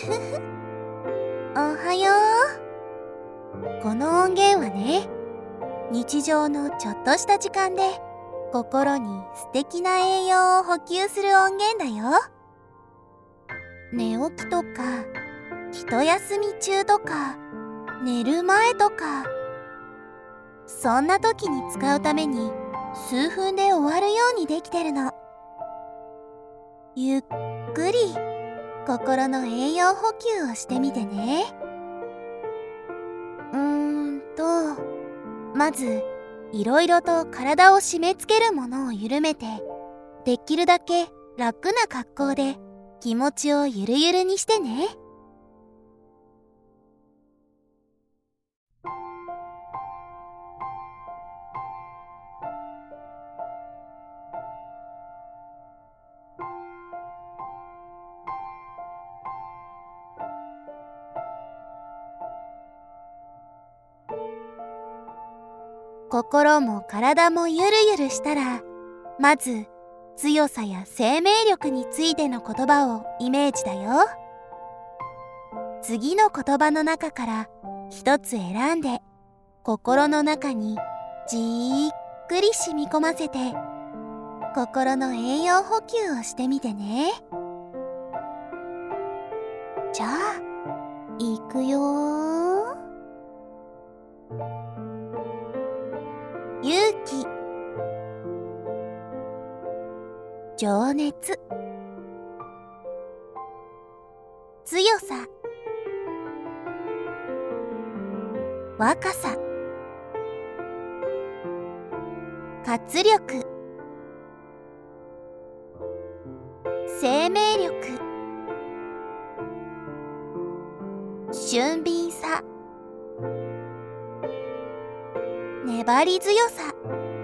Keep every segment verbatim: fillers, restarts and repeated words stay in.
おはよう。この音源はね、日常のちょっとした時間で心に素敵な栄養を補給する音源だよ。寝起きとか、一休み中とか、寝る前とか、そんな時に使うために数分で終わるようにできてるの。ゆっくり心の栄養補給をしてみてね。うーんと、まずいろいろと体を締め付けるものを緩めて、できるだけ楽な格好で気持ちをゆるゆるにしてね。心も体もゆるゆるしたら、まず強さや生命力についての言葉をイメージだよ。次の言葉の中から一つ選んで、心の中にじーっくり染み込ませて、心の栄養補給をしてみてね。じゃあ、いくよー。勇気、情熱、強さ、若さ、活力、生命力、俊敏さ、粘り強さ、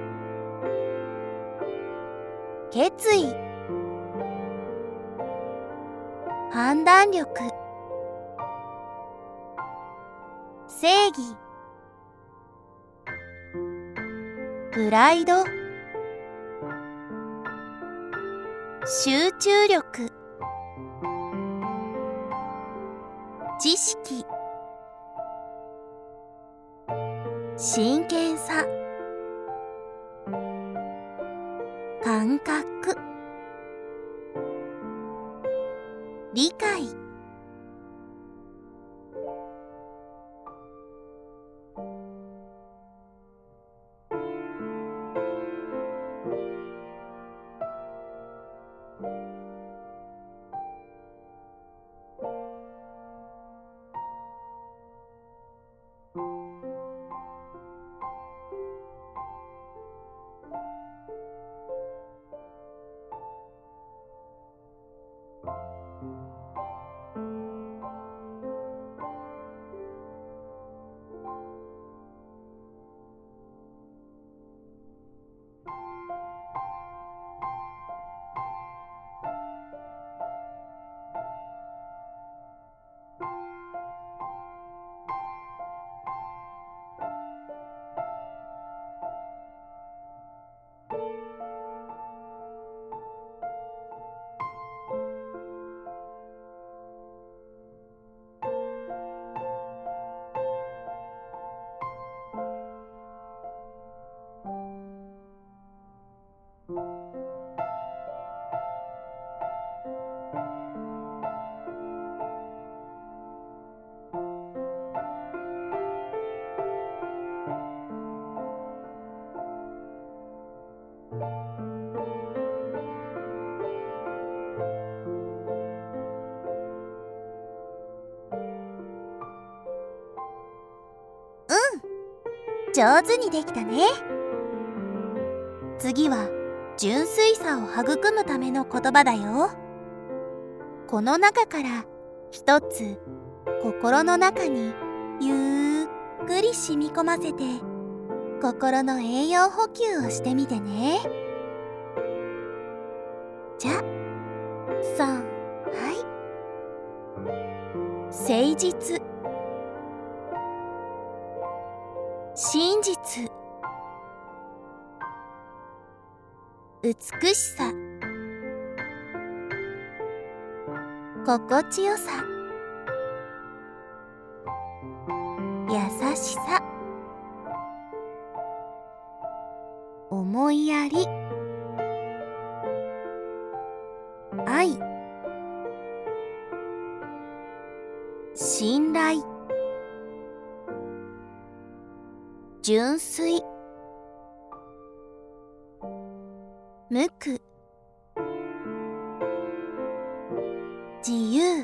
決意、判断力、正義、プライド、集中力、知識、真剣さ、感覚、理解。上手にできたね。次は純粋さを育むための言葉だよ。この中から一つ心の中にゆっくり染み込ませて、心の栄養補給をしてみてね。じゃ、さん、はい。誠実、真実、美しさ、心地よさ、 しさ、思いやり、愛、信頼、純粋、無垢、自由、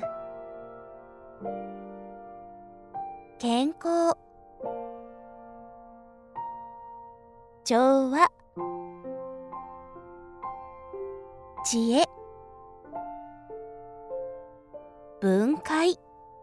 健康、調和、知恵、分解。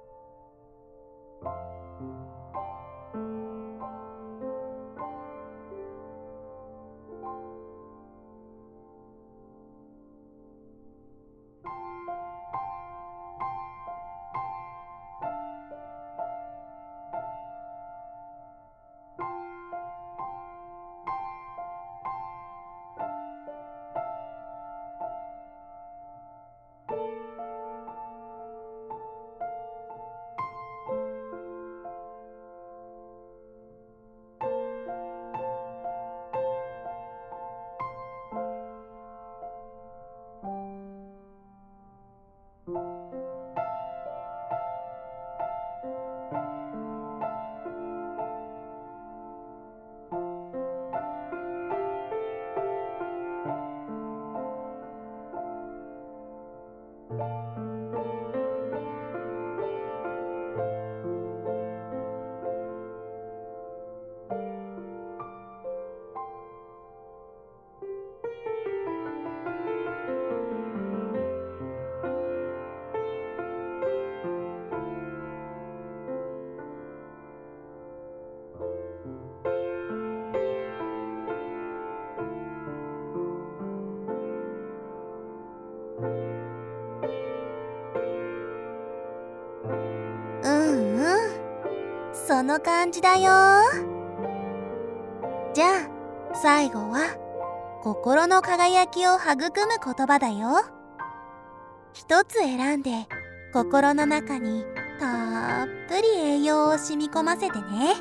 うんうん、その感じだよ。じゃあ最後は心の輝きを育む言葉だよ。一つ選んで心の中にたっぷり栄養を染み込ませてね。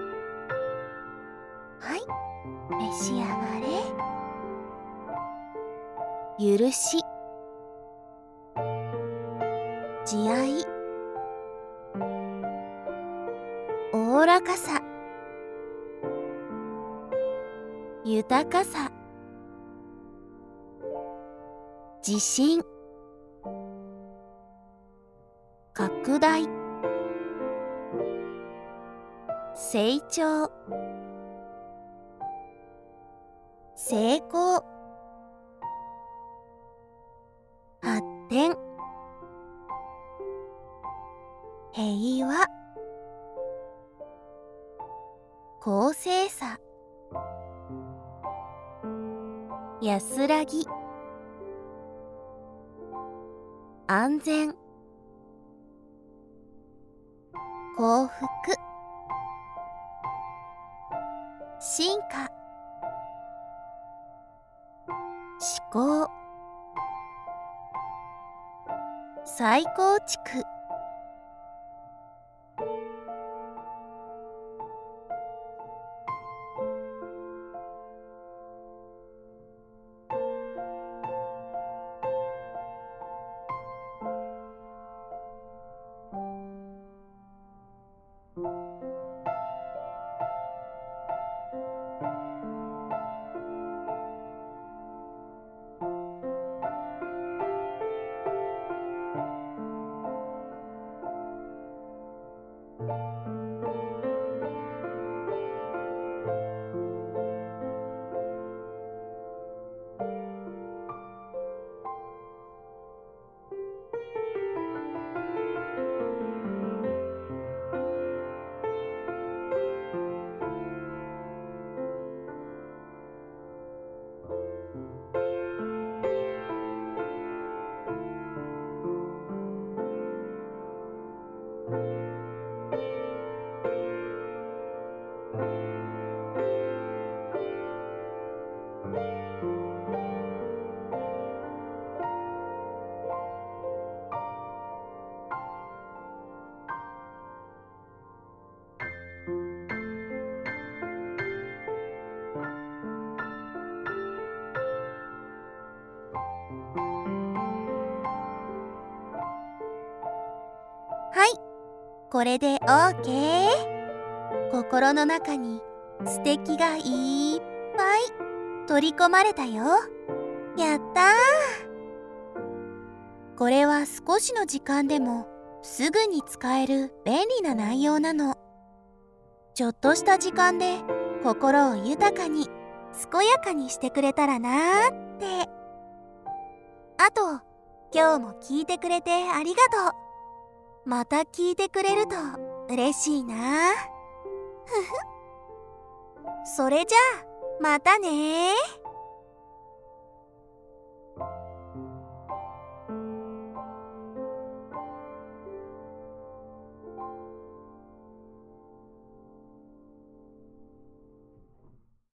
はい、召し上がれ。許し、慈愛、おおらかさ、豊かさ、自信、拡大、成長、成功、発展、平和、公正さ、安らぎ、安全、幸福、進化、思考、再構築。 これで オーケー。 心の中に素敵がいっぱい取り込まれたよ。やったー。これは少しの時間でもすぐに使える便利な内容なの。ちょっとした時間で心を豊かに健やかにしてくれたらなーって。あと、今日も聞いてくれてありがとう。また聞いてくれると嬉しいな。ふふ。それじゃあまたねー。